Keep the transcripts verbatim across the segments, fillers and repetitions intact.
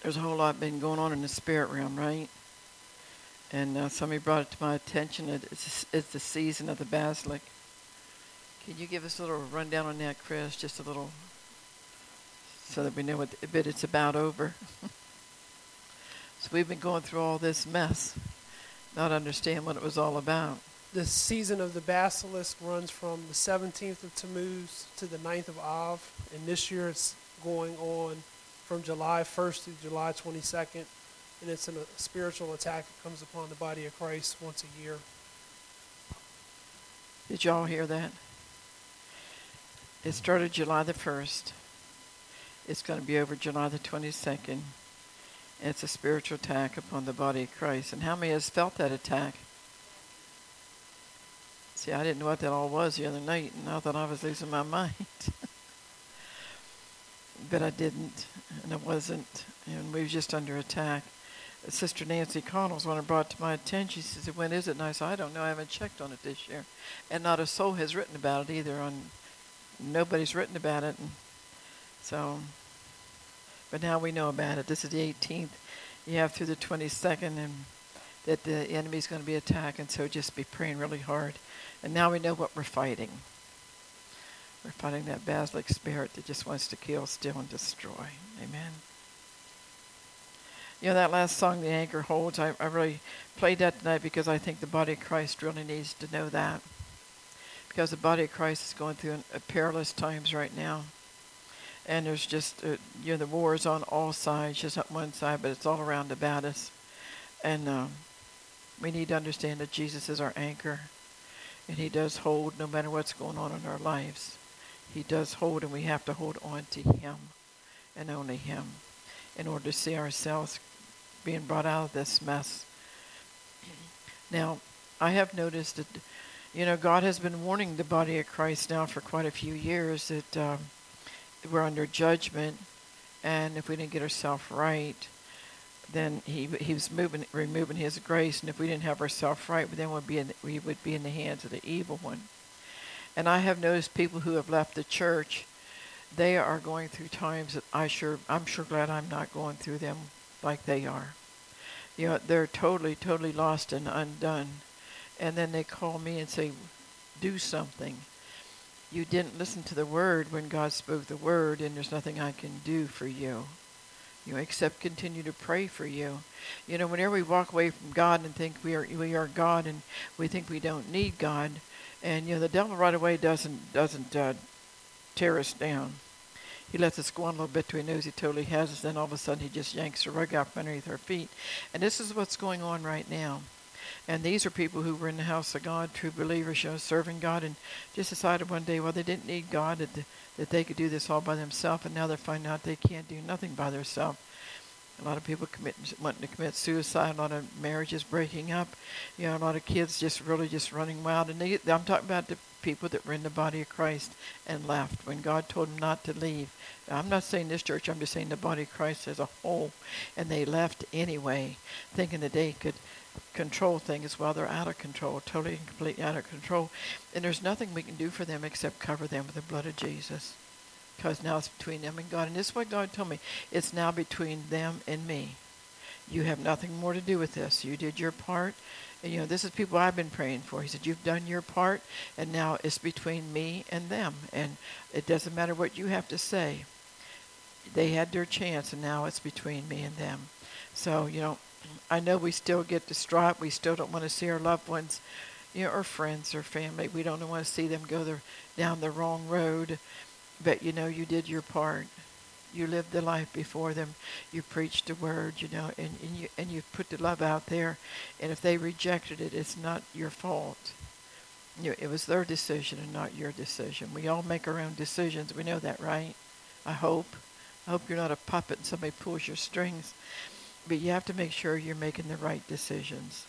there's a whole lot been going on in the spirit realm, right? And uh, somebody brought it to my attention that it's, it's the season of the basilic. Can you give us a little rundown on that, Chris? Just a little, so that we know what the bit it's about over. So we've been going through all this mess, not understand what it was all about. The season of the basilisk runs from the seventeenth of Tammuz to the ninth of Av, and this year it's going on from July first to July twenty-second, and it's an, a spiritual attack that comes upon the body of Christ once a year. Did y'all hear that? It started July the first. It's going to be over July the twenty-second. It's a spiritual attack upon the body of Christ. And how many has felt that attack? See, I didn't know what that all was the other night, and I thought I was losing my mind. But I didn't, and it wasn't, and we were just under attack. Sister Nancy Connell's one who brought to my attention. She said, when is it? And I said, I don't know. I haven't checked on it this year. And not a soul has written about it either. On Nobody's written about it. And so, but now we know about it. This is the eighteenth. You have through the twenty-second, and that the enemy's going to be attacking. So just be praying really hard. And now we know what we're fighting. We're fighting that basilic spirit that just wants to kill, steal, and destroy. Amen. You know, that last song, The Anchor Holds, I, I really played that tonight because I think the body of Christ really needs to know that. Because the body of Christ is going through an, a perilous times right now. And there's just, uh, you know, the war is on all sides, just on one side, but it's all around about us. And um, we need to understand that Jesus is our anchor. And he does hold no matter what's going on in our lives. He does hold, and we have to hold on to him and only him in order to see ourselves being brought out of this mess. Now, I have noticed that, you know, God has been warning the body of Christ now for quite a few years that um, we're under judgment, and if we didn't get ourselves right, then he he was moving, removing his grace, and if we didn't have ourselves right, then we'd be in, we would be in the hands of the evil one. And I have noticed people who have left the church, they are going through times that I sure I'm sure glad I'm not going through them like they are. You know, they're totally, totally lost and undone. And then they call me and say, do something. You didn't listen to the word when God spoke the word, and there's nothing I can do for you. You know, except continue to pray for you. You know, whenever we walk away from God and think we are we are God, and we think we don't need God, and you know, the devil right away doesn't doesn't uh, tear us down. He lets us go on a little bit till he knows he totally has us. Then all of a sudden he just yanks the rug out from underneath our feet. And this is what's going on right now. And these are people who were in the house of God, true believers, you know, serving God, and just decided one day, well, they didn't need God, that, that they could do this all by themselves, and now they're finding out they can't do nothing by themselves. A lot of people commit, wanting to commit suicide, a lot of marriages breaking up, you know, a lot of kids just really just running wild. And they, I'm talking about the people that were in the body of Christ and left when God told them not to leave. I'm not saying this church, I'm just saying the body of Christ as a whole. And they left anyway, thinking that they could control things while they're out of control, totally and completely out of control. And there's nothing we can do for them except cover them with the blood of Jesus. Because now it's between them and God. And this is what God told me. It's now between them and me. You have nothing more to do with this. You did your part. And, you know, this is people I've been praying for. He said, you've done your part, and now it's between me and them. And it doesn't matter what you have to say. They had their chance, and now it's between me and them. So, you know, I know we still get distraught. We still don't want to see our loved ones, you know, or friends or family. We don't want to see them go the, down the wrong road. But, you know, you did your part. You lived the life before them. You preached the word, you know, and, and you and you put the love out there. And if they rejected it, it's not your fault. You know, it was their decision and not your decision. We all make our own decisions. We know that, right? I hope. I hope you're not a puppet and somebody pulls your strings. But you have to make sure you're making the right decisions.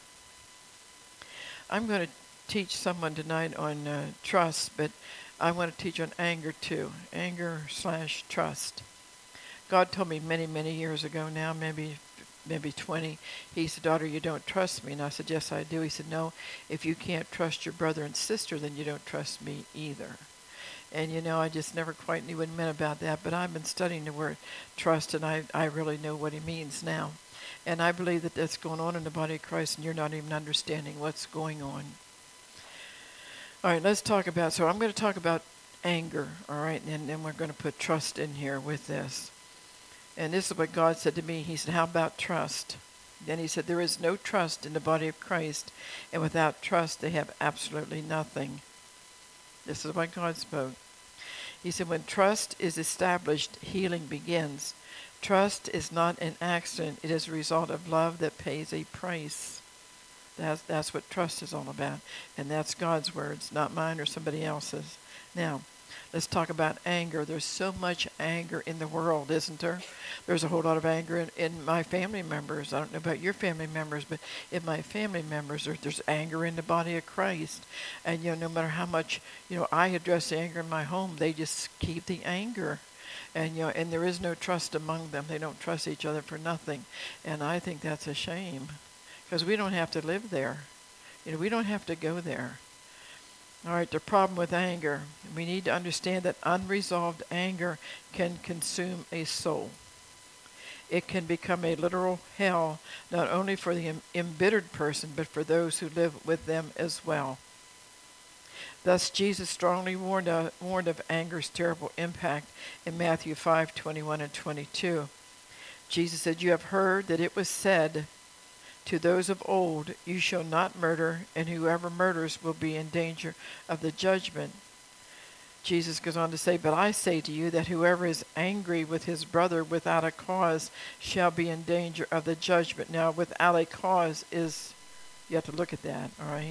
I'm going to teach someone tonight on uh, trust, but I want to teach on anger too. Anger slash trust. God told me many, many years ago now, maybe maybe twenty, he said, daughter, you don't trust me. And I said, yes, I do. He said, no, if you can't trust your brother and sister, then you don't trust me either. And, you know, I just never quite knew what he meant about that. But I've been studying the word trust, and I, I really know what he means now. And I believe that that's going on in the body of Christ, and you're not even understanding what's going on. All right, let's talk about, so I'm going to talk about anger, all right? And then we're going to put trust in here with this. And this is what God said to me. He said, how about trust? Then he said, there is no trust in the body of Christ, and without trust they have absolutely nothing. This is what God spoke. He said, when trust is established, healing begins. Trust is not an accident. It is a result of love that pays a price. That's, that's what trust is all about. And that's God's words, not mine or somebody else's. Now, let's talk about anger. There's so much anger in the world, isn't there? There's a whole lot of anger in, in my family members. I don't know about your family members, but in my family members, there, there's anger in the body of Christ. And, you know, no matter how much, you know, I address the anger in my home, they just keep the anger. And, you know, and there is no trust among them. They don't trust each other for nothing. And I think that's a shame, because we don't have to live there. You know, we don't have to go there. All right, the problem with anger. We need to understand that unresolved anger can consume a soul. It can become a literal hell, not only for the em- embittered person, but for those who live with them as well. Thus, Jesus strongly warned, uh, warned of anger's terrible impact in Matthew five, twenty-one and twenty-two. Jesus said, you have heard that it was said to those of old, you shall not murder, and whoever murders will be in danger of the judgment. Jesus goes on to say, but I say to you that whoever is angry with his brother without a cause shall be in danger of the judgment. Now, without a cause is, you have to look at that, all right?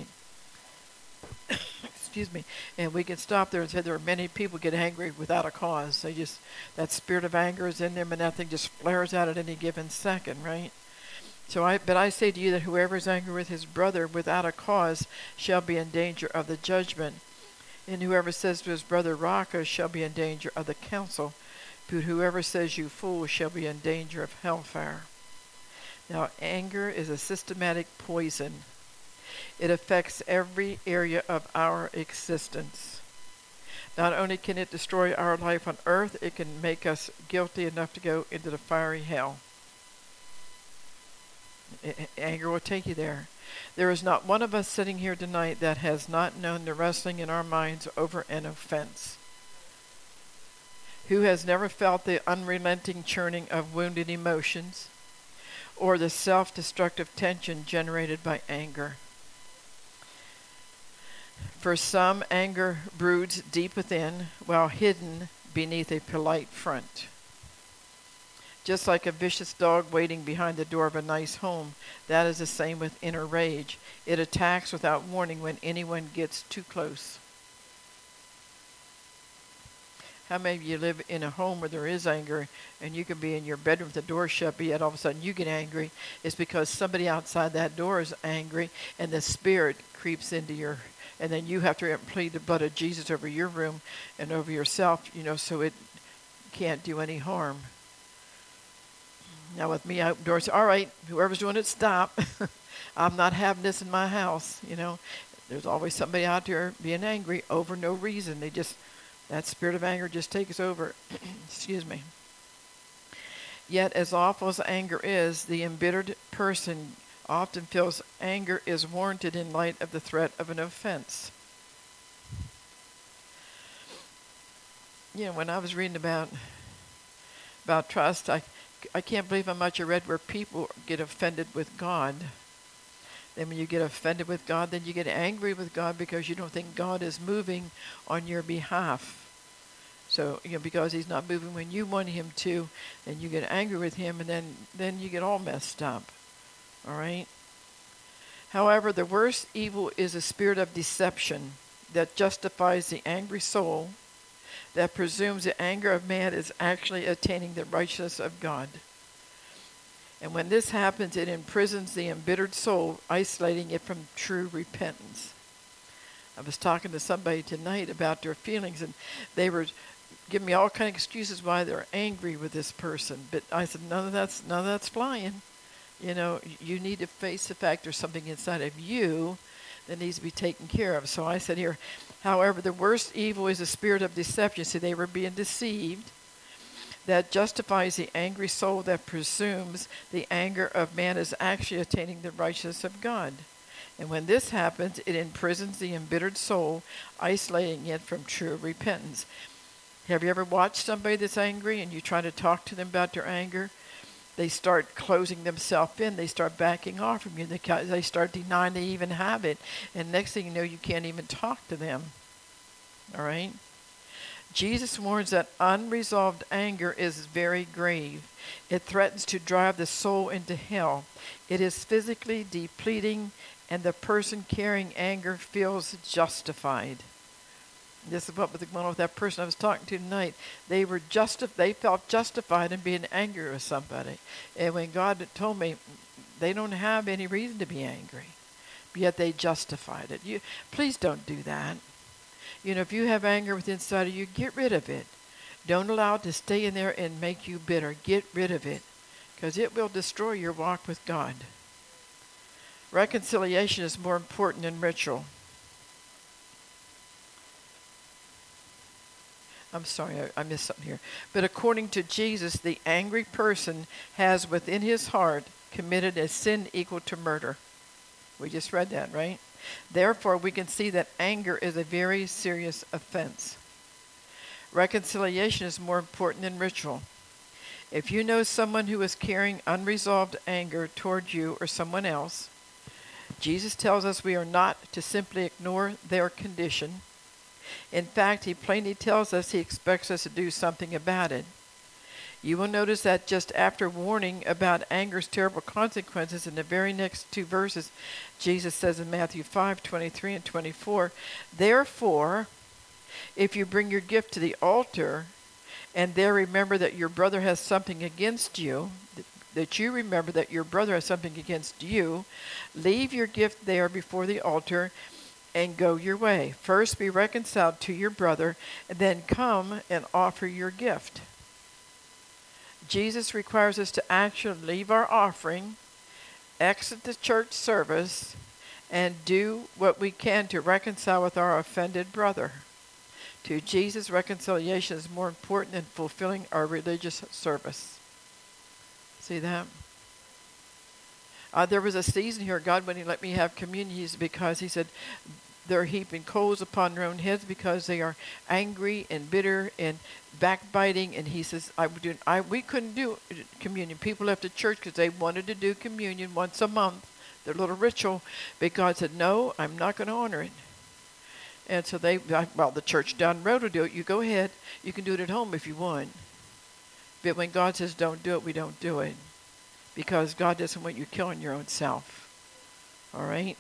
Excuse me. And we can stop there and say there are many people get angry without a cause. They just, that spirit of anger is in them, and that thing just flares out at any given second, right? So I, but I say to you that whoever is angry with his brother without a cause shall be in danger of the judgment. And whoever says to his brother, Raca, shall be in danger of the council. But whoever says, you fool, shall be in danger of hellfire. Now, anger is a systematic poison. It affects every area of our existence. Not only can it destroy our life on earth, it can make us guilty enough to go into the fiery hell. Anger will take you there. There is not one of us sitting here tonight that has not known the wrestling in our minds over an offense. Who has never felt the unrelenting churning of wounded emotions or the self-destructive tension generated by anger? For some, anger broods deep within while hidden beneath a polite front. Just like a vicious dog waiting behind the door of a nice home, that is the same with inner rage. It attacks without warning when anyone gets too close. How many of you live in a home where there is anger, and you can be in your bedroom with the door shut, but yet all of a sudden you get angry? It's because somebody outside that door is angry, and the spirit creeps into your, and then you have to plead the blood of Jesus over your room and over yourself, you know, so it can't do any harm. Now with me outdoors, all right, whoever's doing it, stop. I'm not having this in my house, you know. There's always somebody out there being angry over no reason. They just, that spirit of anger just takes over. Excuse me. Yet as awful as anger is, the embittered person often feels anger is warranted in light of the threat of an offense. You know, when I was reading about about trust, I I can't believe how much I read where people get offended with God. Then when you get offended with God, then you get angry with God because you don't think God is moving on your behalf. So, you know, because he's not moving when you want him to, then you get angry with him, and then, then you get all messed up. All right? However, the worst evil is a spirit of deception that justifies the angry soul, that presumes the anger of man is actually attaining the righteousness of God. And when this happens, it imprisons the embittered soul, isolating it from true repentance. I was talking to somebody tonight about their feelings, and they were giving me all kind of excuses why they're angry with this person. But I said, none of that's, none of that's flying. You know, you need to face the fact there's something inside of you that needs to be taken care of. So I said, here, However, the worst evil is the spirit of deception. See, they were being deceived. That justifies the angry soul that presumes the anger of man is actually attaining the righteousness of God. And when this happens, it imprisons the embittered soul, isolating it from true repentance. Have you ever watched somebody that's angry and you try to talk to them about their anger? They start closing themselves in. They start backing off from you. They, they start denying they even have it. And next thing you know, you can't even talk to them. All right? Jesus warns that unresolved anger is very grave. It threatens to drive the soul into hell. It is physically depleting, and the person carrying anger feels justified. This is what was going on with that person I was talking to tonight. They were justi- They felt justified in being angry with somebody. And when God told me they don't have any reason to be angry, but yet they justified it. You, please don't do that. You know, if you have anger within inside of you, get rid of it. Don't allow it to stay in there and make you bitter. Get rid of it, because it will destroy your walk with God. Reconciliation is more important than ritual. I'm sorry, I, I missed something here. But according to Jesus, the angry person has within his heart committed a sin equal to murder. We just read that, right? Therefore, we can see that anger is a very serious offense. Reconciliation is more important than ritual. If you know someone who is carrying unresolved anger toward you or someone else, Jesus tells us we are not to simply ignore their condition. In fact, he plainly tells us he expects us to do something about it. You will notice that just after warning about anger's terrible consequences, in the very next two verses, Jesus says in Matthew five, twenty-three and twenty-four, therefore, if you bring your gift to the altar, and there remember that your brother has something against you, that you remember that your brother has something against you, leave your gift there before the altar and go your way. First be reconciled to your brother, and then come and offer your gift. Jesus requires us to actually leave our offering, exit the church service, and do what we can to reconcile with our offended brother. To Jesus, reconciliation is more important than fulfilling our religious service. See that? Uh, there was a season here, God wouldn't let me have communion because he said, they're heaping coals upon their own heads because they are angry and bitter and backbiting. And he says, I would do, I, we couldn't do communion. People left the church because they wanted to do communion once a month, their little ritual. But God said, no, I'm not going to honor it. And so they, well, the church down the road will do it. You go ahead. You can do it at home if you want. But when God says don't do it, we don't do it. Because God doesn't want you killing your own self. All right?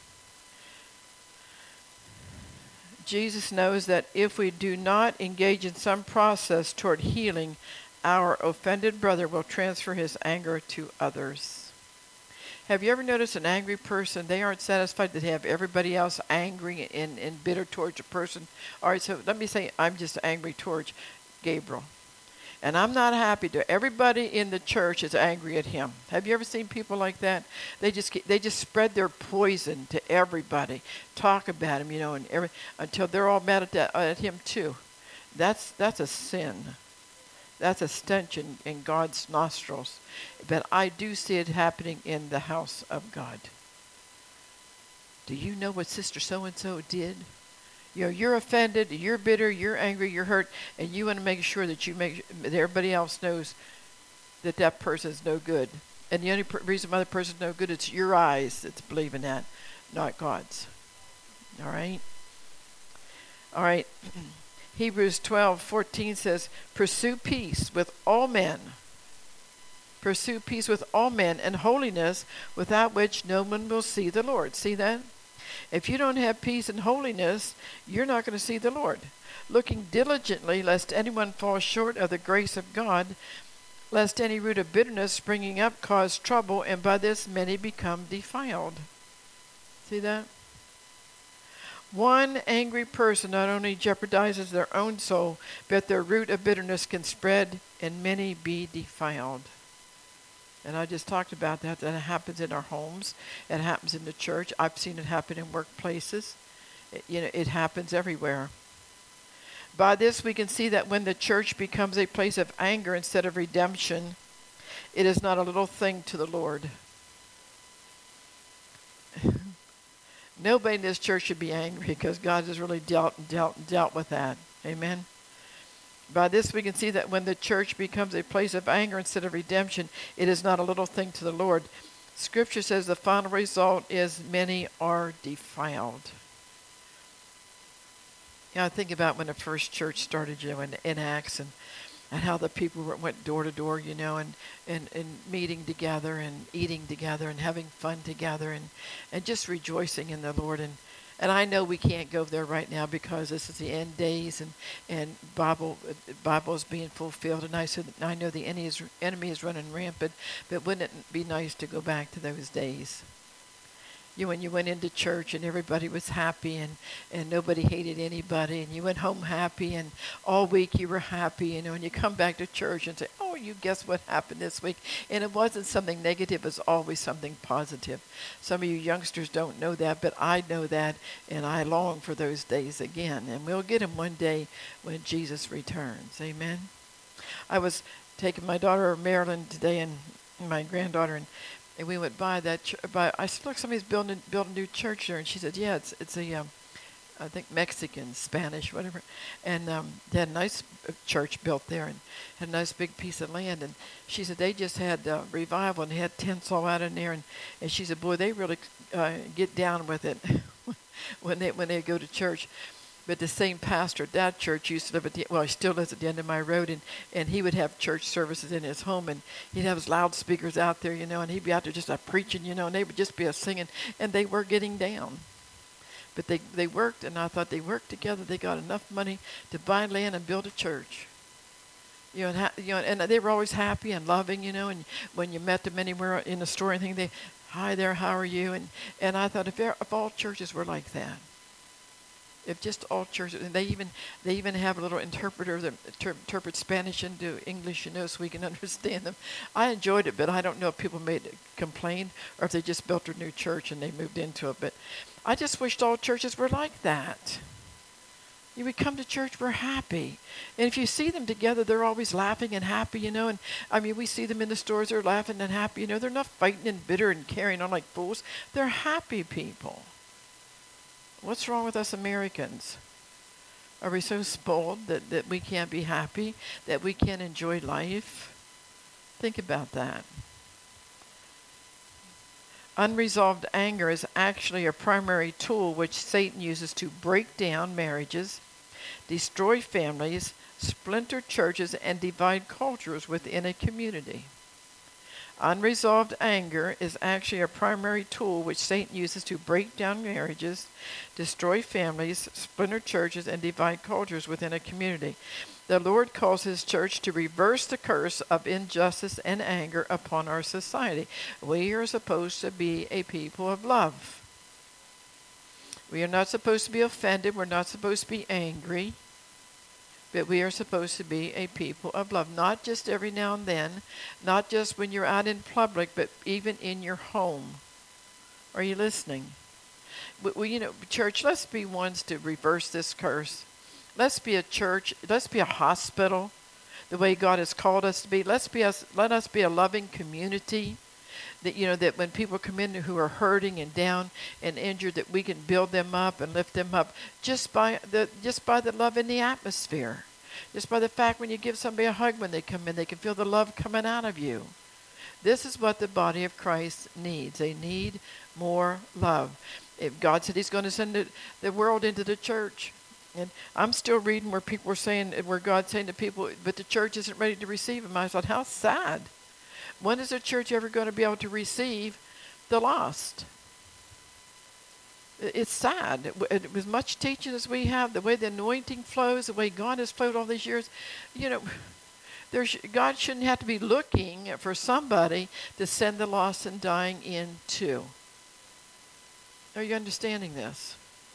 Jesus knows that if we do not engage in some process toward healing, our offended brother will transfer his anger to others. Have you ever noticed an angry person? They aren't satisfied that they have everybody else angry and, and bitter towards a person. All right, so let me say I'm just angry towards Gabriel. And I'm not happy to everybody in the church is angry at him. Have you ever seen people like that? They just get, they just spread their poison to everybody, talk about him, you know, and every, until they're all mad at, that, at him too. That's that's a sin. That's a stench in, in God's nostrils. But I do see it happening in the house of God. Do you know what Sister So-and-so did? You know, you're offended, you're bitter, you're angry, you're hurt, and you want to make sure that you make that everybody else knows that that person is no good. And the only per- reason why the person's no good, it's your eyes that's believing that, not God's. All right? All right. Hebrews twelve fourteen says, pursue peace with all men. Pursue peace with all men and holiness, without which no one will see the Lord. See that? If you don't have peace and holiness, you're not going to see the Lord. Looking diligently, lest anyone fall short of the grace of God, lest any root of bitterness springing up cause trouble, and by this many become defiled. See that? One angry person not only jeopardizes their own soul, but their root of bitterness can spread and many be defiled. And I just talked about that. That happens in our homes. It happens in the church. I've seen it happen in workplaces. It, you know, it happens everywhere. By this we can see that when the church becomes a place of anger instead of redemption, it is not a little thing to the Lord. Nobody in this church should be angry because God has really dealt and dealt and dealt with that. Amen. By this we can see that when the church becomes a place of anger instead of redemption, it is not a little thing to the Lord. Scripture says the final result is many are defiled. You know, I think about when the first church started, you know, in, in Acts, and, and how the people were, went door to door, you know, and, and, and meeting together and eating together and having fun together and, and just rejoicing in the Lord. And, and I know we can't go there right now because this is the end days, and, and Bible Bible is being fulfilled. And I said, I know the enemy is, enemy is running rampant, but wouldn't it be nice to go back to those days? You when you went into church and everybody was happy, and, and nobody hated anybody, and you went home happy, and all week you were happy, you know, and you come back to church and say, oh, you guess what happened this week? And it wasn't something negative, it was always something positive. Some of you youngsters don't know that, but I know that, and I long for those days again. And we'll get them one day when Jesus returns. Amen. I was taking my daughter Marilyn today, and my granddaughter, and And we went by that. Ch- by I said, "Look, somebody's building building a new church there." And she said, "Yeah, it's it's a, um, I think Mexican, Spanish, whatever." And um, they had a nice church built there, and had a nice big piece of land. And she said they just had uh, revival, and they had tents all out in there. And, and she said, "Boy, they really uh, get down with it when they when they go to church." But the same pastor at that church used to live at the, well, he still lives at the end of my road, and, and he would have church services in his home, and he'd have his loudspeakers out there, you know, and he'd be out there just uh, preaching, you know, and they would just be a singing, and they were getting down. But they, they worked, and I thought they worked together. They got enough money to buy land and build a church. You know, and, ha- you know, and they were always happy and loving, you know, and when you met them anywhere in the store or anything, they, hi there, how are you? And, and I thought if, if all churches were like that, if just all churches, and they even they even have a little interpreter that inter- interprets Spanish into English, you know, so we can understand them. I enjoyed it, but I don't know if people made complain or if they just built a new church and they moved into it. But I just wished all churches were like that. You would come to church, we're happy. And if you see them together, they're always laughing and happy, you know. And I mean, we see them in the stores, they're laughing and happy, you know. They're not fighting and bitter and carrying on like fools. They're happy people. What's wrong with us Americans? Are we so spoiled that, that we can't be happy, that we can't enjoy life? Think about that. Unresolved anger is actually a primary tool which Satan uses to break down marriages, destroy families, splinter churches, and divide cultures within a community. Unresolved anger is actually a primary tool which Satan uses to break down marriages, destroy families, splinter churches, and divide cultures within a community. The Lord calls his church to reverse the curse of injustice and anger upon our society. We are supposed to be a people of love. We are not supposed to be offended. We're not supposed to be angry. But we are supposed to be a people of love, not just every now and then, not just when you're out in public, but even in your home. Are you listening? Well, you know, church, let's be ones to reverse this curse. Let's be a church. Let's be a hospital, the way God has called us to be. Let's be us. Let us be a loving community. That, you know, that when people come in who are hurting and down and injured, that we can build them up and lift them up just by the just by the love in the atmosphere, just by the fact when you give somebody a hug when they come in, they can feel the love coming out of you. This is what the body of Christ needs. They need more love. If God said he's going to send the, the world into the church. And I'm still reading where people were saying, where God's saying to people, but the church isn't ready to receive them. I thought, how sad. When is the church ever going to be able to receive the lost? It's sad. With much teaching as we have, the way the anointing flows, the way God has flowed all these years, you know, there's, God shouldn't have to be looking for somebody to send the lost and dying into. Are you understanding this?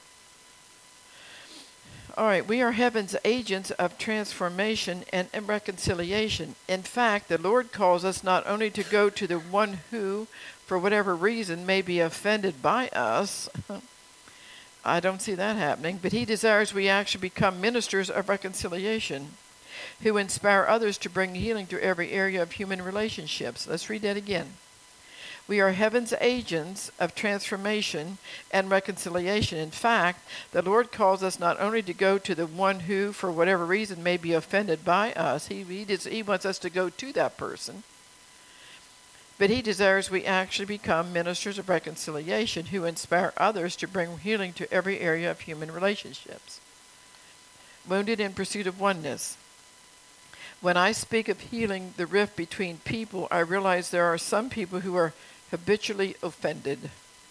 All right, we are heaven's agents of transformation and, and reconciliation. In fact, the Lord calls us not only to go to the one who, for whatever reason, may be offended by us, I don't see that happening. But he desires we actually become ministers of reconciliation who inspire others to bring healing to every area of human relationships. Let's read that again. We are heaven's agents of transformation and reconciliation. In fact, the Lord calls us not only to go to the one who, for whatever reason, may be offended by us. He, he, does, he wants us to go to that person. But he desires we actually become ministers of reconciliation who inspire others to bring healing to every area of human relationships. Wounded in pursuit of oneness. When I speak of healing the rift between people, I realize there are some people who are habitually offended.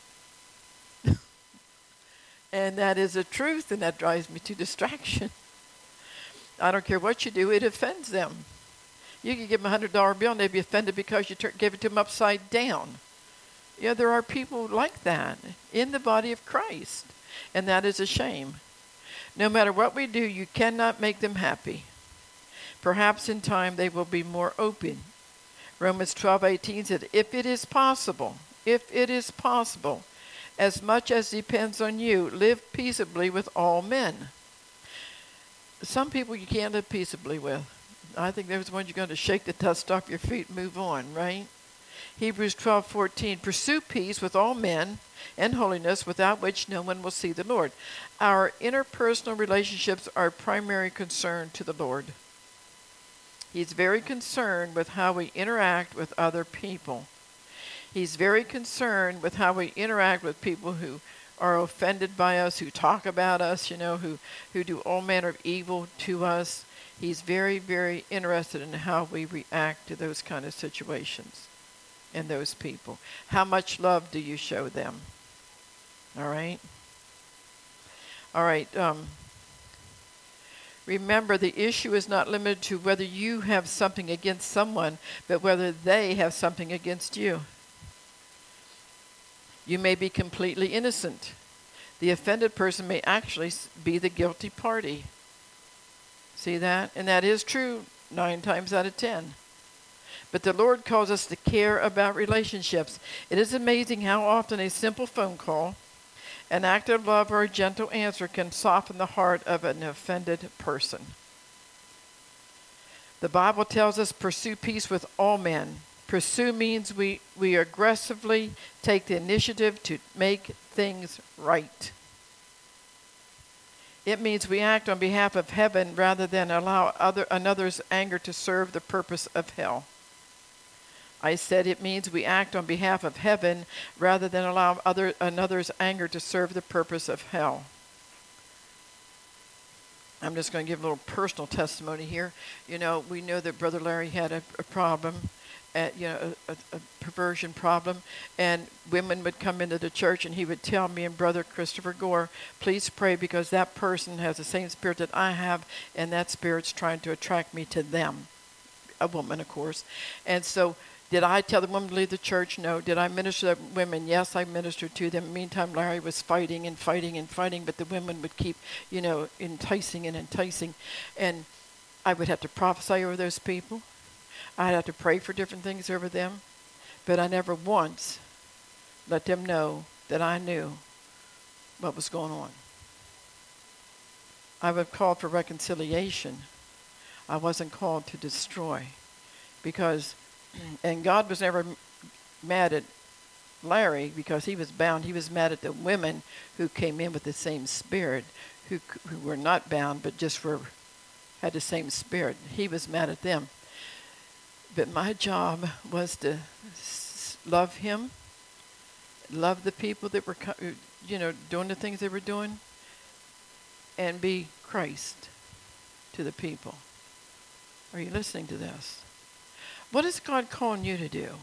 And that is the truth, and that drives me to distraction. I don't care what you do, it offends them. You can give them a hundred dollar bill and they'd be offended because you tur- gave it to them upside down. Yeah, there are people like that in the body of Christ, and that is a shame. No matter what we do, you cannot make them happy. Perhaps in time they will be more open. Romans twelve eighteen said, if it is possible, if it is possible, as much as depends on you, live peaceably with all men. Some people you can't live peaceably with. I think there's one you're going to shake the dust off your feet and move on, right? Hebrews twelve fourteen, pursue peace with all men and holiness, without which no one will see the Lord. Our interpersonal relationships are primary concern to the Lord. He's very concerned with how we interact with other people. He's very concerned with how we interact with people who are offended by us, who talk about us, you know, who, who do all manner of evil to us. He's very, very interested in how we react to those kind of situations and those people. How much love do you show them? All right? All right. Um, remember, the issue is not limited to whether you have something against someone, but whether they have something against you. You may be completely innocent. The offended person may actually be the guilty party. See that? And that is true nine times out of ten. But the Lord calls us to care about relationships. It is amazing how often a simple phone call, an act of love, or a gentle answer can soften the heart of an offended person. The Bible tells us pursue peace with all men. Pursue means we, we aggressively take the initiative to make things right. It means we act on behalf of heaven rather than allow other another's anger to serve the purpose of hell. I said it means we act on behalf of heaven rather than allow other another's anger to serve the purpose of hell. I'm just going to give a little personal testimony here. You know, we know that Brother Larry had a, a problem. At, you know, a, a, a perversion problem, and women would come into the church, and he would tell me and Brother Christopher Gore, please pray because that person has the same spirit that I have, and that spirit's trying to attract me to them. A woman, of course. And so, did I tell the woman to leave the church? No. Did I minister to women? Yes, I ministered to them. Meantime, Larry was fighting and fighting and fighting, but the women would keep, you know, enticing and enticing. And I would have to prophesy over those people. I'd have to pray for different things over them, but I never once let them know that I knew what was going on. I would call for reconciliation. I wasn't called to destroy, because, and God was never mad at Larry because he was bound. He was mad at the women who came in with the same spirit, who who were not bound but just were had the same spirit. He was mad at them. But my job was to s- love him, love the people that were, you know, doing the things they were doing, and be Christ to the people. Are you listening to this? What is God calling you to do?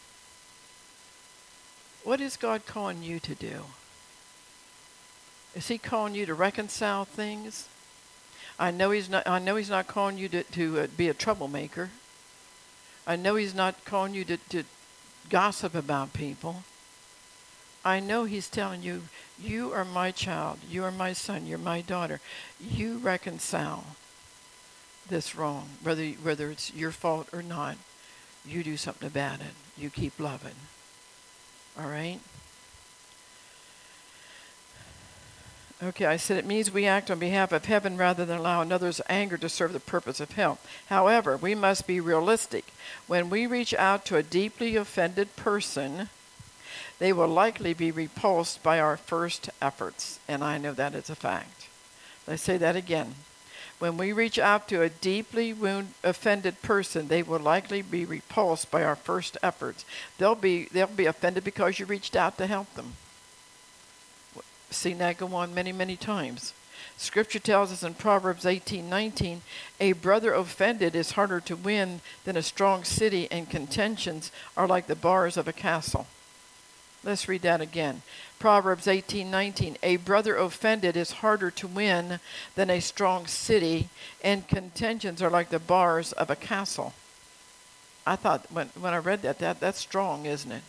What is God calling you to do? Is he calling you to reconcile things? I know he's not. I know he's not calling you to, to uh, be a troublemaker. I know he's not calling you to, to gossip about people. I know he's telling you, you are my child, you are my son, you're my daughter. You reconcile this wrong, whether whether it's your fault or not. You do something about it. You keep loving. All right? Okay, I said it means we act on behalf of heaven rather than allow another's anger to serve the purpose of hell. However, we must be realistic. When we reach out to a deeply offended person, they will likely be repulsed by our first efforts. And I know that is a fact. Let's say that again. When we reach out to a deeply wound, offended person, they will likely be repulsed by our first efforts. They'll be, they'll be offended because you reached out to help them. Seen that go on many, many times. Scripture tells us in Proverbs eighteen nineteen, a brother offended is harder to win than a strong city, and contentions are like the bars of a castle. Let's read that again. Proverbs eighteen nineteen, a brother offended is harder to win than a strong city, and contentions are like the bars of a castle. I thought when, when I read that, that, that's strong, isn't it?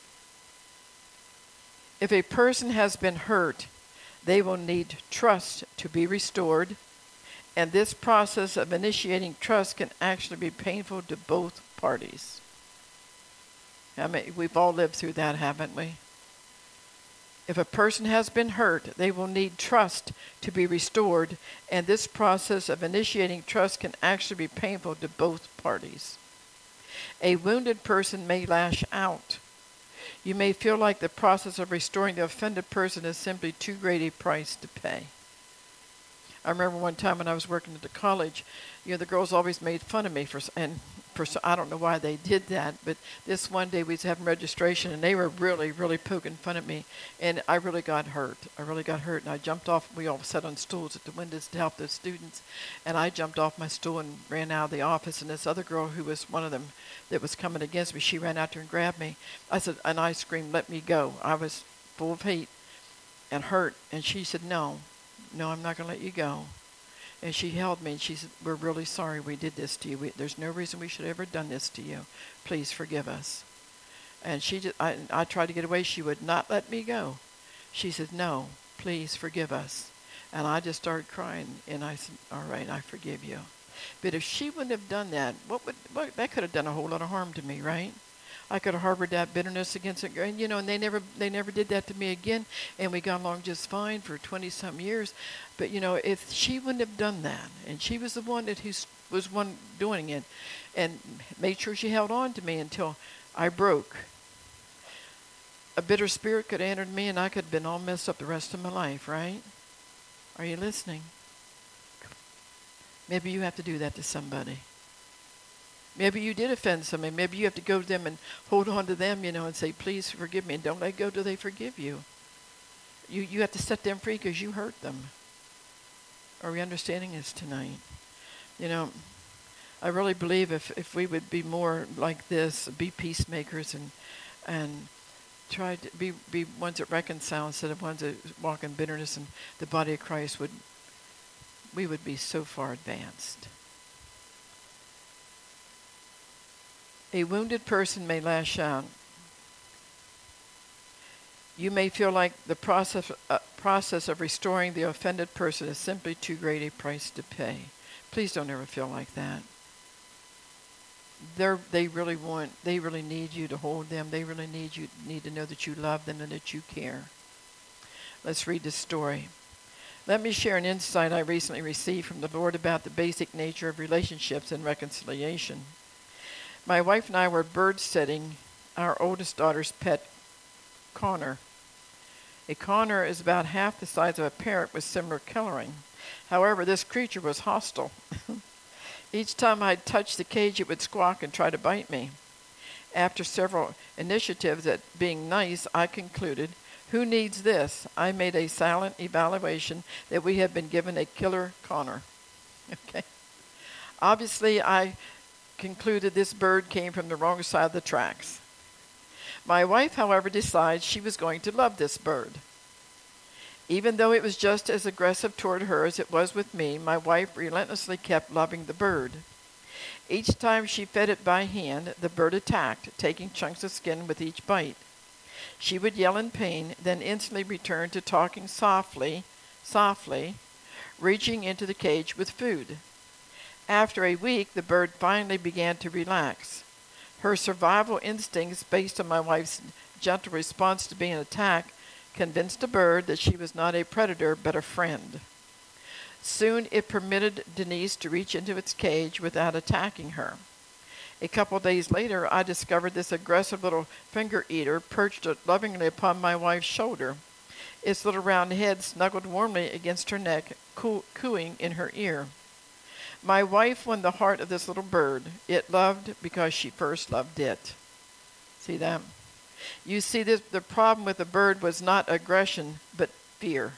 If a person has been hurt, they will need trust to be restored, and this process of initiating trust can actually be painful to both parties. I mean, we've all lived through that, haven't we? If a person has been hurt, they will need trust to be restored, and this process of initiating trust can actually be painful to both parties. A wounded person may lash out. You may feel like the process of restoring the offended person is simply too great a price to pay. I remember one time when I was working at the college, you know, the girls always made fun of me for, and for, I don't know why they did that, but this one day we was having registration and they were really, really poking fun at me, and I really got hurt. I really got hurt, and I jumped off. We all sat on stools at the windows to help the students, and I jumped off my stool and ran out of the office, and this other girl who was one of them that was coming against me, she ran out there and grabbed me. I said, and I screamed, "Let me go." I was full of hate and hurt, and she said, no. No, I'm not going to let you go. And she held me, and she said, "We're really sorry we did this to you. We, there's no reason we should have ever done this to you. Please forgive us." And she just, I, I tried to get away. She would not let me go. She said, "No, please forgive us." And I just started crying, and I said, "All right, I forgive you." But if she wouldn't have done that, what would what, that could have done a whole lot of harm to me, right? I could have harbored that bitterness against it, and you know, and they never they never did that to me again, and we got along just fine for twenty some years. But you know, if she wouldn't have done that, and she was the one that who was one doing it, and made sure she held on to me until I broke, a bitter spirit could have entered me, and I could have been all messed up the rest of my life, right? Are you listening? Maybe you have to do that to somebody. Maybe you did offend somebody. Maybe you have to go to them and hold on to them, you know, and say, "Please forgive me," and don't let go till they forgive you. You you have to set them free because you hurt them. Are we understanding this tonight? You know, I really believe if, if we would be more like this, be peacemakers and and try to be, be ones that reconcile instead of ones that walk in bitterness, and the body of Christ would, we would be so far advanced. A wounded person may lash out. You may feel like the process uh, process of restoring the offended person is simply too great a price to pay. Please don't ever feel like that. They're, they really want, they really need you to hold them. They really need you need to know that you love them and that you care. Let's read this story. Let me share an insight I recently received from the Lord about the basic nature of relationships and reconciliation. My wife and I were bird sitting our oldest daughter's pet, Connor. A Connor is about half the size of a parrot with similar coloring. However, this creature was hostile. Each time I'd touch the cage, it would squawk and try to bite me. After several initiatives at being nice, I concluded, who needs this? I made a silent evaluation that we had been given a killer Connor. Okay. Obviously, I concluded this bird came from the wrong side of the tracks. My wife, however, decides she was going to love this bird. Even though it was just as aggressive toward her as it was with me, my wife relentlessly kept loving the bird. Each time she fed it by hand, the bird attacked, taking chunks of skin with each bite. She would yell in pain, then instantly return to talking softly, softly, reaching into the cage with food. After a week, the bird finally began to relax. Her survival instincts, based on my wife's gentle response to being attacked, convinced a bird that she was not a predator but a friend. Soon it permitted Denise to reach into its cage without attacking her. A couple days later, I discovered this aggressive little finger eater perched lovingly upon my wife's shoulder, its little round head snuggled warmly against her neck, coo- cooing in her ear. My wife won the heart of this little bird. It loved because she first loved it. See that? You see, this, the problem with the bird was not aggression, but fear.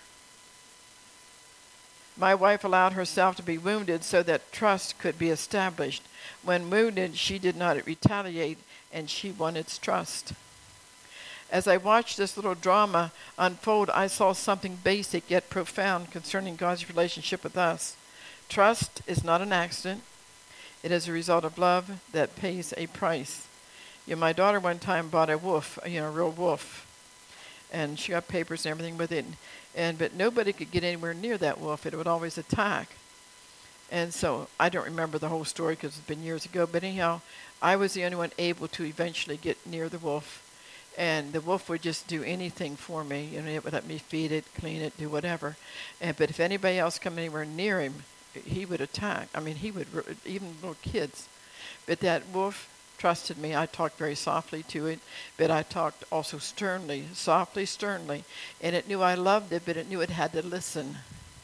My wife allowed herself to be wounded so that trust could be established. When wounded, she did not retaliate, and she won its trust. As I watched this little drama unfold, I saw something basic yet profound concerning God's relationship with us. Trust is not an accident. It is a result of love that pays a price. You know, my daughter one time bought a wolf, you know, a real wolf, and she got papers and everything with it. And but nobody could get anywhere near that wolf. It would always attack. And so I don't remember the whole story because it's been years ago. But anyhow, I was the only one able to eventually get near the wolf. And the wolf would just do anything for me. You know, it would let me feed it, clean it, do whatever. And but if anybody else come anywhere near him, he would attack. I mean, he would, even little kids. But that wolf trusted me. I talked very softly to it, but I talked also sternly, softly, sternly. And it knew I loved it, but it knew it had to listen.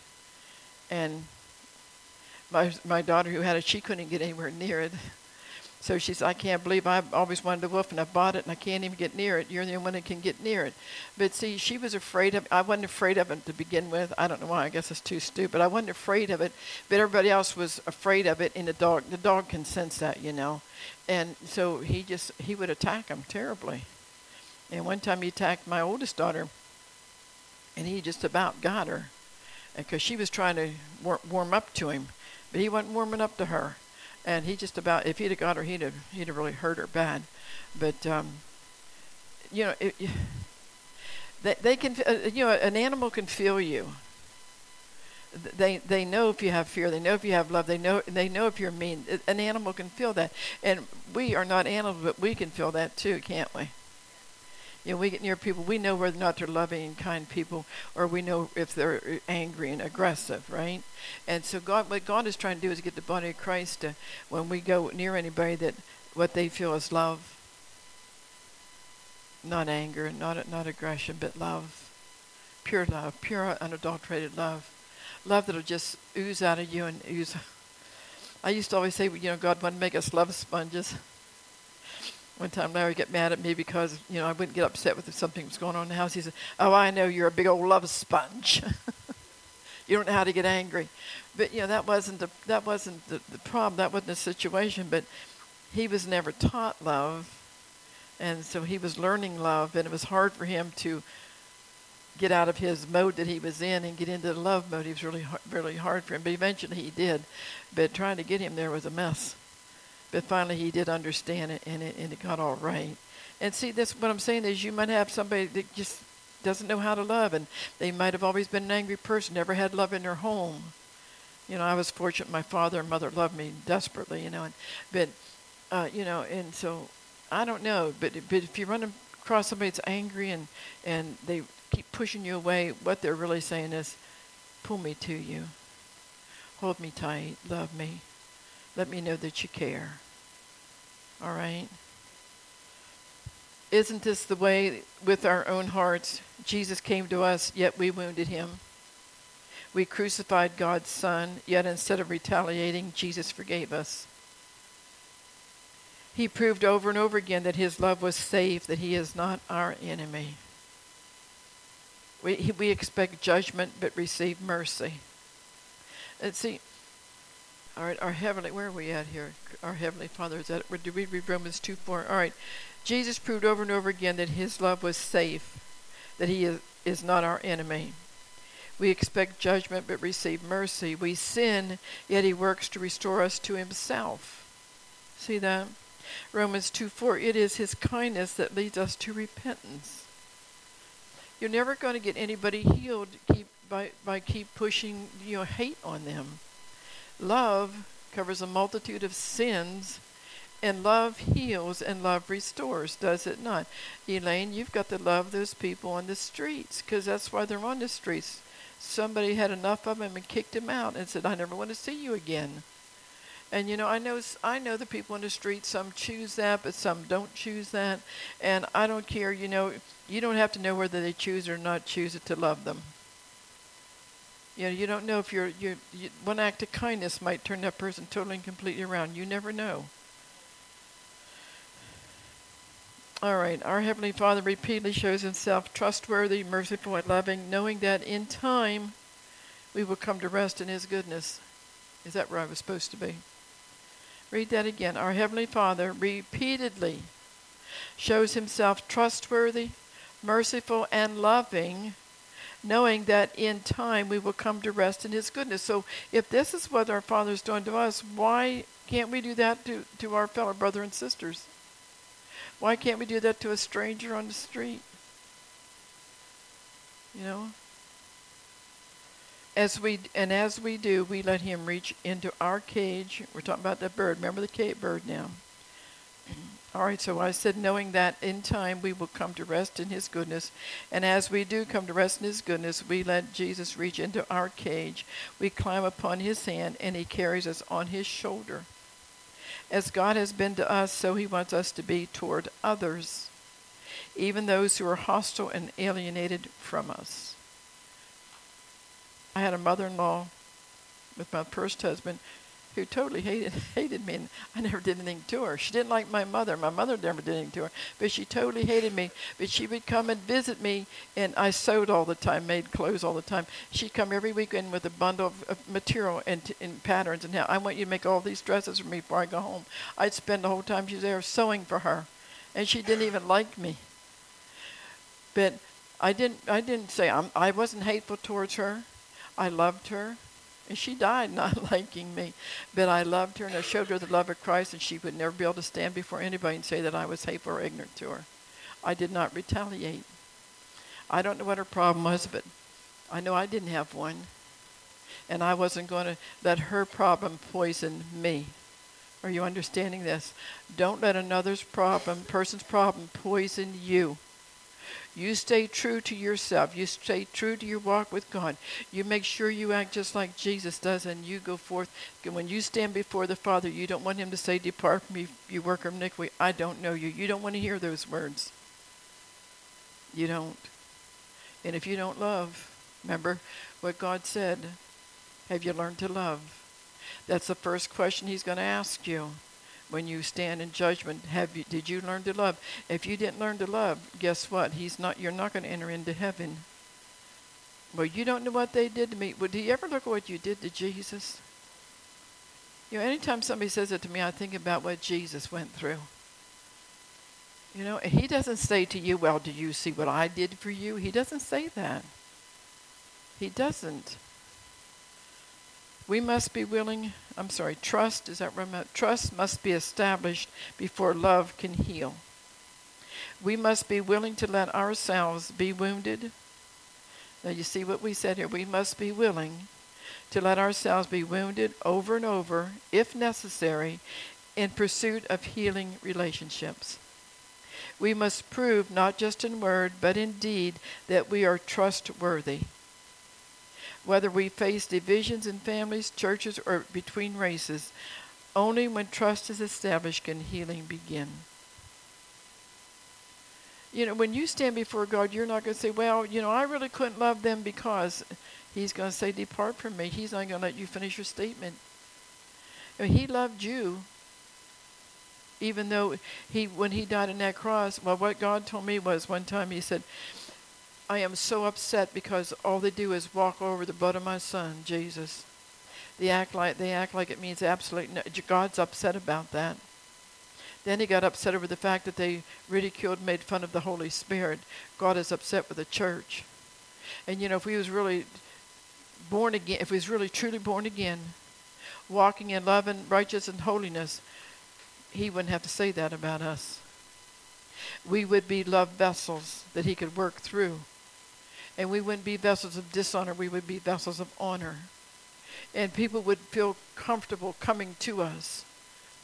And my my daughter who had it, she couldn't get anywhere near it. So she said, I can't believe I've always wanted a wolf and I bought it and I can't even get near it. You're the only one that can get near it. But see, she was afraid of, I wasn't afraid of it to begin with. I don't know why, I guess it's too stupid. I wasn't afraid of it, but everybody else was afraid of it, and the dog, the dog can sense that, you know. And so he just, he would attack him terribly. And one time he attacked my oldest daughter, and he just about got her. Because she was trying to war- warm up to him, but he wasn't warming up to her. And he just about, if he'd have got her, he'd have, he'd have really hurt her bad. But, um, you know, it, they, they can, uh, you know, an animal can feel you. They they know if you have fear. They know if you have love. They know they know if you're mean. An animal can feel that. And we are not animals, but we can feel that too, can't we? You know, we get near people, we know whether or not they're loving and kind people, or we know if they're angry and aggressive, right? And so God, what God is trying to do is get the body of Christ to, when we go near anybody, that what they feel is love, not anger, not not aggression, but love, pure love, pure unadulterated love, love that'll just ooze out of you and ooze. I used to always say, you know, God wanted to make us love sponges. One time Larry got mad at me because, you know, I wouldn't get upset with if something was going on in the house. He said, oh, I know, you're a big old love sponge. You don't know how to get angry. But, you know, that wasn't the that wasn't the, the problem. That wasn't the situation. But he was never taught love. And so he was learning love. And it was hard for him to get out of his mode that he was in and get into the love mode. It was really, really hard for him. But eventually he did. But trying to get him there was a mess. But finally he did understand it, and it, and it got all right. And see, that's what I'm saying is you might have somebody that just doesn't know how to love, and they might have always been an angry person, never had love in their home. You know, I was fortunate my father and mother loved me desperately, you know. And, but, uh, you know, and so I don't know. But, but if you run across somebody that's angry and, and they keep pushing you away, what they're really saying is, pull me to you. Hold me tight. Love me. Let me know that you care. All right? Isn't this the way with our own hearts? Jesus came to us, yet we wounded him. We crucified God's Son, yet instead of retaliating, Jesus forgave us. He proved over and over again that his love was safe, that he is not our enemy. We, we expect judgment, but receive mercy. And see, all right, our heavenly, where are we at here? Our heavenly Father, is that, do we read Romans two four? All right, Jesus proved over and over again that his love was safe, that he is, is not our enemy. We expect judgment, but receive mercy. We sin, yet he works to restore us to himself. See that? Romans two four, it is his kindness that leads us to repentance. You're never going to get anybody healed keep, by, by keep pushing, you know, hate on them. Love covers a multitude of sins, And love heals and love restores, does it not? Elaine, you've got to love those people on the streets, because that's why they're on the streets. Somebody had enough of them and kicked him out and said, I never want to see you again. And you know, I know I know the people on the street, some choose that, but some don't choose that. And I don't care, you know, you don't have to know whether they choose or not choose it to love them. You know, you don't know if you're, you're, you, one act of kindness might turn that person totally and completely around. You never know. All right, our Heavenly Father repeatedly shows himself trustworthy, merciful, and loving, knowing that in time we will come to rest in his goodness. Is that where I was supposed to be? Read that again. Our Heavenly Father repeatedly shows himself trustworthy, merciful, and loving, knowing that in time we will come to rest in his goodness. So if this is what our Father's doing to us, why can't we do that to, to our fellow brother and sisters? Why can't we do that to a stranger on the street? You know? As we and as we do, we let him reach into our cage. We're talking about that bird. Remember the cage bird now. All right, so I said knowing that in time we will come to rest in his goodness. And as we do come to rest in his goodness, we let Jesus reach into our cage. We climb upon his hand, and he carries us on his shoulder. As God has been to us, so he wants us to be toward others, even those who are hostile and alienated from us. I had a mother-in-law with my first husband who totally hated hated me, and I never did anything to her. She didn't like my mother. My mother never did anything to her, but she totally hated me. But she would come and visit me, and I sewed all the time, made clothes all the time. She'd come every weekend with a bundle of, of material and, t- and patterns, and now I want you to make all these dresses for me before I go home. I'd spend the whole time she was there sewing for her, and she didn't even like me. But I didn't. I didn't say I'm, I wasn't hateful towards her. I loved her. And she died not liking me. But I loved her, and I showed her the love of Christ, and she would never be able to stand before anybody and say that I was hateful or ignorant to her. I did not retaliate. I don't know what her problem was, but I know I didn't have one. And I wasn't going to let her problem poison me. Are you understanding this? Don't let another's problem, person's problem, poison you. You stay true to yourself. You stay true to your walk with God. You make sure you act just like Jesus does, and you go forth. When you stand before the Father, you don't want him to say, "Depart from me, you worker of iniquity. I don't know you." You don't want to hear those words. You don't. And if you don't love, remember what God said, have you learned to love? That's the first question he's going to ask you. When you stand in judgment, have you, did you learn to love? If you didn't learn to love, guess what? He's not. You're not going to enter into heaven. Well, you don't know what they did to me. Well, do you ever look at what you did to Jesus? You know, anytime somebody says it to me, I think about what Jesus went through. You know, he doesn't say to you, well, do you see what I did for you? He doesn't say that. He doesn't. We must be willing, I'm sorry, trust, is that right? Trust must be established before love can heal. We must be willing to let ourselves be wounded. Now you see what we said here. We must be willing to let ourselves be wounded over and over, if necessary, in pursuit of healing relationships. We must prove, not just in word, but in deed, that we are trustworthy. Whether we face divisions in families, churches, or between races, only when trust is established can healing begin. You know, when you stand before God, you're not going to say, well, you know, I really couldn't love them because he's going to say, depart from me. He's not going to let you finish your statement. I mean, he loved you, even though he, when he died on that cross, well, what God told me was one time he said, I am so upset because all they do is walk over the blood of my son, Jesus. They act like they act like it means absolutely no. God's upset about that. Then he got upset over the fact that they ridiculed, made fun of the Holy Spirit. God is upset with the church. And you know, if he was really born again, if he was really truly born again, walking in love and righteousness and holiness, he wouldn't have to say that about us. We would be love vessels that he could work through. And we wouldn't be vessels of dishonor. We would be vessels of honor. And people would feel comfortable coming to us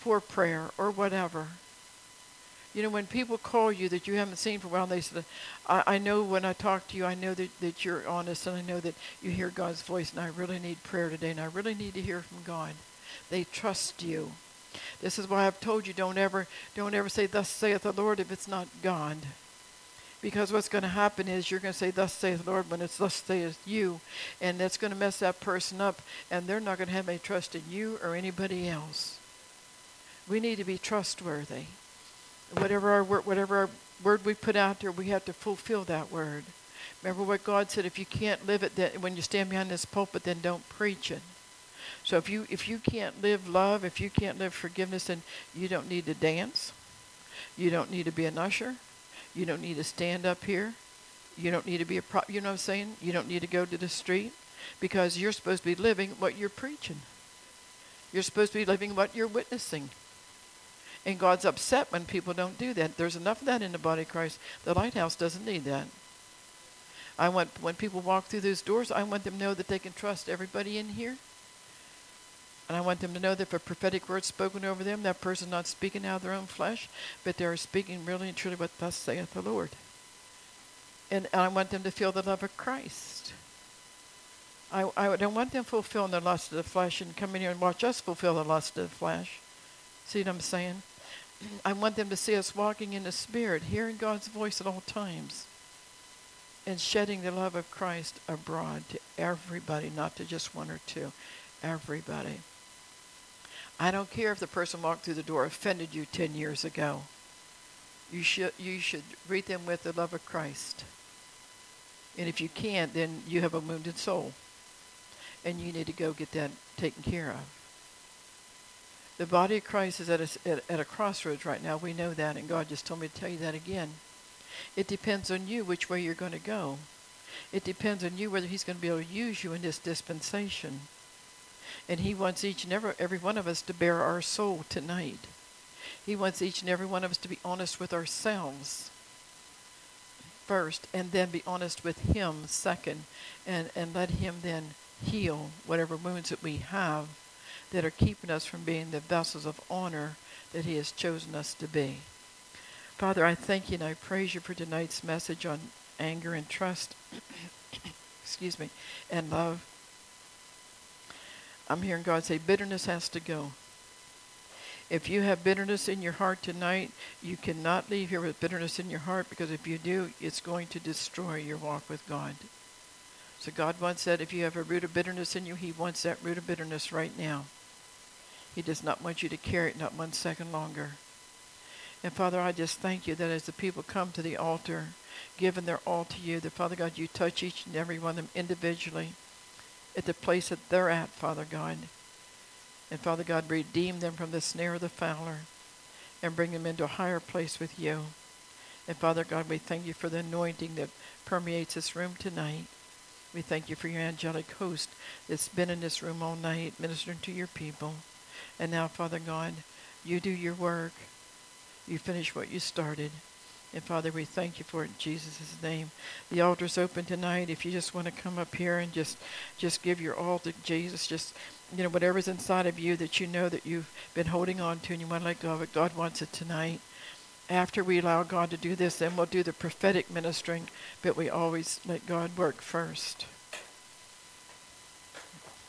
for prayer or whatever. You know, when people call you that you haven't seen for a while, they said, I, I know when I talk to you, I know that, that you're honest, and I know that you hear God's voice, and I really need prayer today, and I really need to hear from God. They trust you. This is why I've told you, don't ever, don't ever say, thus saith the Lord, if it's not God. Because what's going to happen is you're going to say, thus saith the Lord, when it's thus saith you, and that's going to mess that person up, and they're not going to have any trust in you or anybody else. We need to be trustworthy. Whatever our word, whatever our word we put out there, we have to fulfill that word. Remember what God said, if you can't live it, then when you stand behind this pulpit, then don't preach it. So if you if you can't live love, if you can't live forgiveness, then you don't need to dance. You don't need to be an usher. You don't need to stand up here. You don't need to be a pro, you know what I'm saying? You don't need to go to the street, because you're supposed to be living what you're preaching. You're supposed to be living what you're witnessing. And God's upset when people don't do that. There's enough of that in the body of Christ. The Lighthouse doesn't need that. I want, when people walk through those doors, I want them to know that they can trust everybody in here. And I want them to know that if a prophetic word spoken over them, that person's not speaking out of their own flesh, but they're speaking really and truly what thus saith the Lord. And I want them to feel the love of Christ. I, I don't want them fulfilling the lust of the flesh and come in here and watch us fulfill the lust of the flesh. See what I'm saying? I want them to see us walking in the Spirit, hearing God's voice at all times, and shedding the love of Christ abroad to everybody, not to just one or two, everybody. I don't care if the person walked through the door offended you ten years ago. You should you should greet them with the love of Christ. And if you can't, then you have a wounded soul, and you need to go get that taken care of. The body of Christ is at a, at, at a crossroads right now. We know that, and God just told me to tell you that again. It depends on you which way you're going to go. It depends on you whether he's going to be able to use you in this dispensation. And he wants each and every, every one of us to bear our soul tonight. He wants each and every one of us to be honest with ourselves first, and then be honest with him second, and, and let him then heal whatever wounds that we have that are keeping us from being the vessels of honor that he has chosen us to be. Father, I thank you and I praise you for tonight's message on anger and trust, excuse me, and love. I'm hearing God say bitterness has to go. If you have bitterness in your heart tonight, you cannot leave here with bitterness in your heart, because if you do, it's going to destroy your walk with God. So God once said, if you have a root of bitterness in you, he wants that root of bitterness right now. He does not want you to carry it not one second longer. And Father, I just thank you that as the people come to the altar, giving their all to you, that Father God, you touch each and every one of them individually at the place that they're at, Father God. And Father God, redeem them from the snare of the fowler and bring them into a higher place with you. And Father God, we thank you for the anointing that permeates this room tonight. We thank you for your angelic host that's been in this room all night, ministering to your people. And now, Father God, you do your work. You finish what you started. And Father, we thank you for it in Jesus' name. The altar's open tonight. If you just want to come up here and just, just give your all to Jesus, just, you know, whatever's inside of you that you know that you've been holding on to and you want to let go of it, God wants it tonight. After we allow God to do this, then we'll do the prophetic ministering, but we always let God work first.